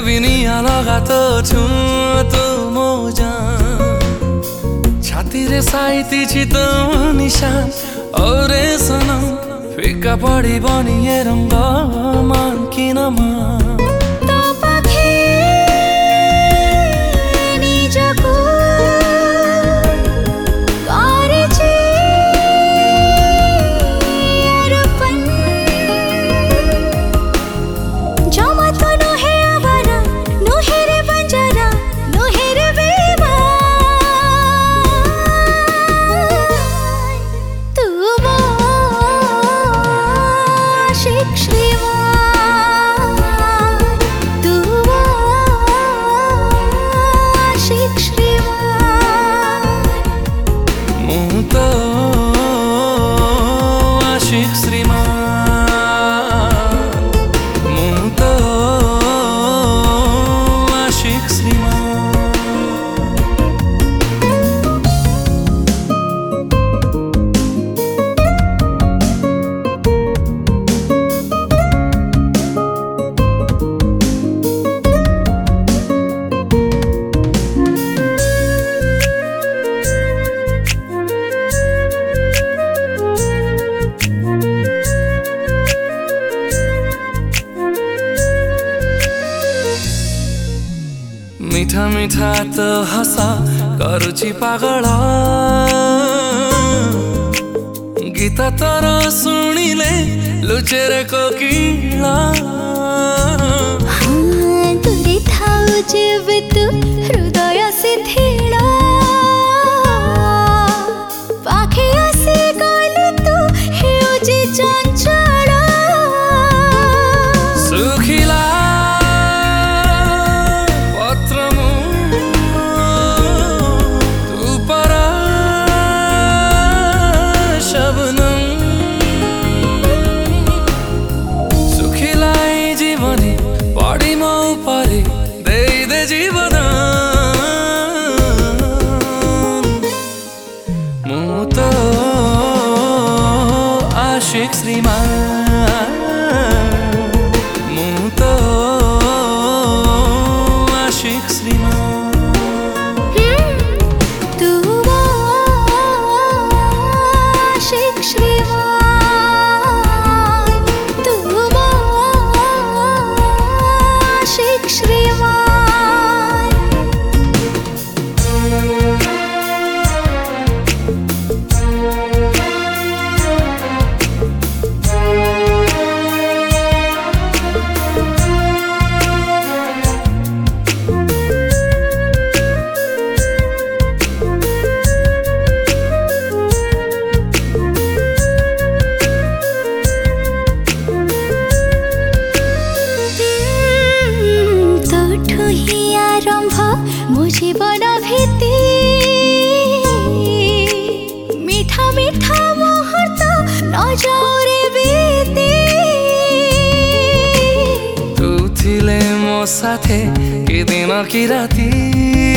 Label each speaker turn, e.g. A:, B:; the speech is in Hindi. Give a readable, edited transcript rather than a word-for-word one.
A: বিনিয়া লগা তো তো মোজা छातीरे साइतिछि तो निशान औरे सनम फिका पड़ी बनिए रंग मान किन मान मीठा मीठा तो हसा करुची पागल गीत तर शुणिले लुचेरे कोकिला
B: दूरी थाउ जेबे तू हृदय शिथिल पाखे आसी गले तू हेउजी चंचल
A: सुखिला जीवन मु तो आशिक श्रीमान मु तो आशिक श्रीमान
B: तू आशिक श्रीमान तू आशिक श्रीमान मो जीवन भीति मीठा मीठा मुहूर्त न जाऊ रे बीती
A: तू थिले मो साथे कि दिन कि राती